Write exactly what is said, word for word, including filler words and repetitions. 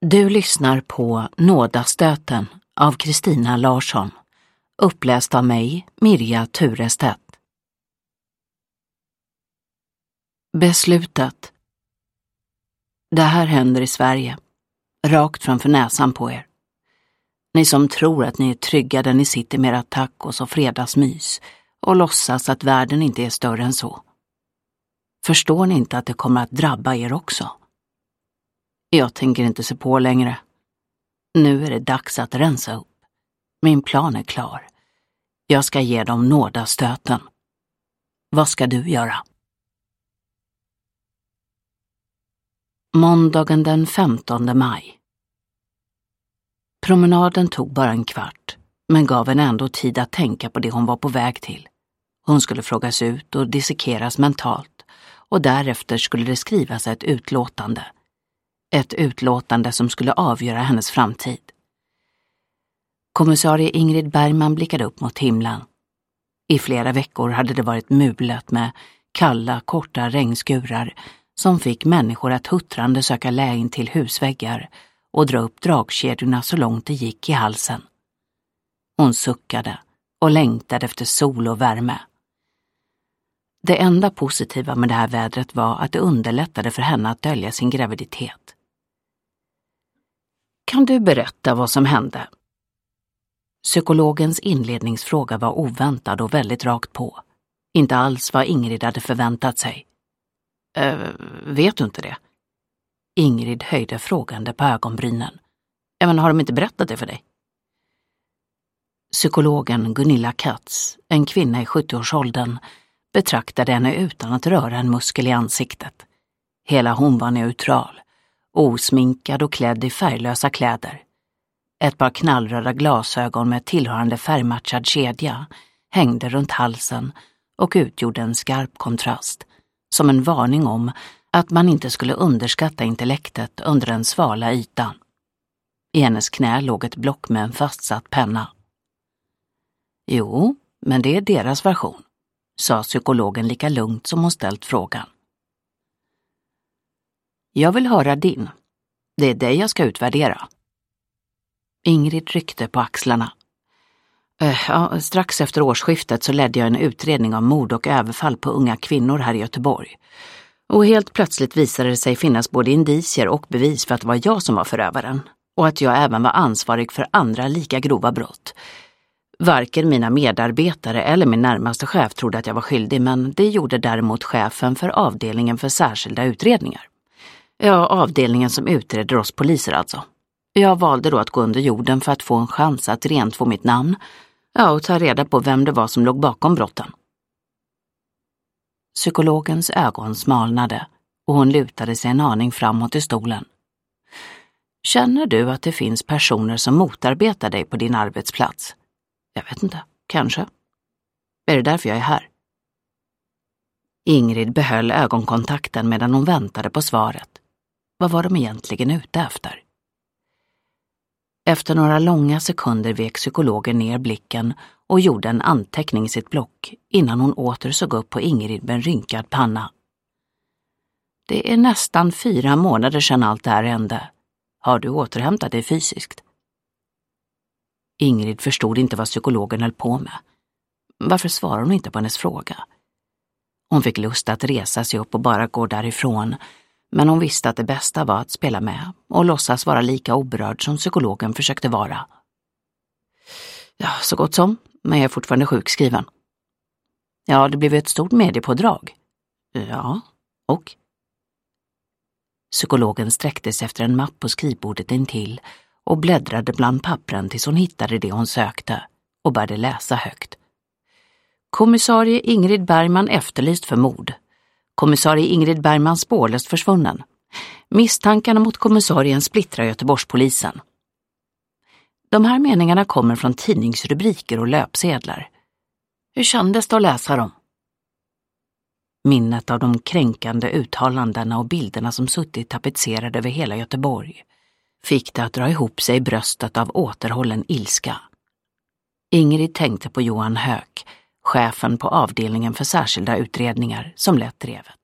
Du lyssnar på Nådastöten av Kristina Larsson, uppläst av mig, Mirja Turestedt. Beslutet. Det här händer i Sverige, rakt framför näsan på er. Ni som tror att ni är trygga där ni sitter med era tacos och fredagsmys och låtsas att världen inte är större än så. Förstår ni inte att det kommer att drabba er också? Jag tänker inte se på längre. Nu är det dags att rensa upp. Min plan är klar. Jag ska ge dem nådastöten. Vad ska du göra? Måndagen den femtonde maj. Promenaden tog bara en kvart, men gav henne ändå tid att tänka på det hon var på väg till. Hon skulle frågas ut och dissekeras mentalt, och därefter skulle det skrivas ett utlåtande. Ett utlåtande som skulle avgöra hennes framtid. Kommissarie Ingrid Bergman blickade upp mot himlen. I flera veckor hade det varit mulet med kalla, korta regnskurar som fick människor att huttrande söka lä in till husväggar och dra upp dragkedjorna så långt det gick i halsen. Hon suckade och längtade efter sol och värme. Det enda positiva med det här vädret var att det underlättade för henne att dölja sin graviditet. Kan du berätta vad som hände? Psykologens inledningsfråga var oväntad och väldigt rakt på. Inte alls vad Ingrid hade förväntat sig. Äh, vet du inte det? Ingrid höjde frågande på ögonbrynen. Men har de inte berättat det för dig? Psykologen Gunilla Katz, en kvinna i sjuttioårsåldern, betraktade henne utan att röra en muskel i ansiktet. Hela hon var neutral, osminkad och klädd i färglösa kläder. Ett par knallröda glasögon med tillhörande färgmatchad kedja hängde runt halsen och utgjorde en skarp kontrast, som en varning om att man inte skulle underskatta intellektet under den svala ytan. I hennes knä låg ett block med en fastsatt penna. Jo, men det är deras version, sa psykologen lika lugnt som hon ställt frågan. Jag vill höra din. Det är dig jag ska utvärdera. Ingrid ryckte på axlarna. Äh, ja, strax efter årsskiftet så ledde jag en utredning av mord och överfall på unga kvinnor här i Göteborg. Och helt plötsligt visade det sig finnas både indicier och bevis för att det var jag som var förövaren. Och att jag även var ansvarig för andra lika grova brott. Varken mina medarbetare eller min närmaste chef trodde att jag var skyldig, men det gjorde däremot chefen för avdelningen för särskilda utredningar. Ja, avdelningen som utreder oss poliser alltså. Jag valde då att gå under jorden för att få en chans att rent få mitt namn, ja, och ta reda på vem det var som låg bakom brotten. Psykologens ögon smalnade och hon lutade sig en aning framåt i stolen. Känner du att det finns personer som motarbetar dig på din arbetsplats? Jag vet inte, kanske. Är det därför jag är här? Ingrid behöll ögonkontakten medan hon väntade på svaret. Vad var de egentligen ute efter? Efter några långa sekunder vek psykologen ner blicken och gjorde en anteckning i sitt block innan hon åter såg upp på Ingrid med en rynkad panna. Det är nästan fyra månader sedan allt det här hände. Har du återhämtat dig fysiskt? Ingrid förstod inte vad psykologen höll på med. Varför svarade hon inte på hennes fråga? Hon fick lust att resa sig upp och bara gå därifrån, men hon visste att det bästa var att spela med och låtsas vara lika oberörd som psykologen försökte vara. Ja, så gott som, men jag är fortfarande sjukskriven. Ja, det blev ett stort mediepådrag. Ja, och? Psykologen sträckte sig efter en mapp på skrivbordet intill och bläddrade bland pappren tills hon hittade det hon sökte och började läsa högt. Kommissarie Ingrid Bergman efterlyst för mord. Kommissarie Ingrid Bergman spårlöst försvunnen. Misstankarna mot kommissarien splittrar Göteborgspolisen. De här meningarna kommer från tidningsrubriker och löpsedlar. Hur kändes det att läsa dem? Minnet av de kränkande uttalandena och bilderna som suttit tapetserade över hela Göteborg fick det att dra ihop sig i bröstet av återhållen ilska. Ingrid tänkte på Johan Höök, chefen på avdelningen för särskilda utredningar som lett drevet.